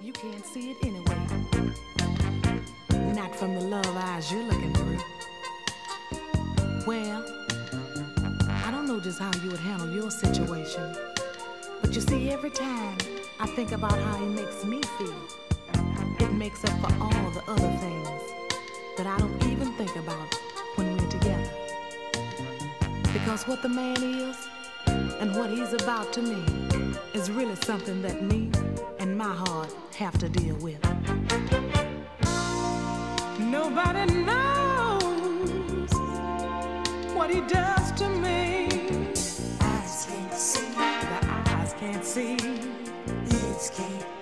You can't see it anyway. Not from the love eyes you're looking through. Well, I don't know just how you would handle your situation. But you see, every time I think about how he makes me feel, it makes up for all the other things that I don't even think about when we're together. Because what the man is and what he's about to me is really something that me and my heart have to deal with. Nobody knows what he does to me. Eyes can't see. The eyes can't see. Lips can't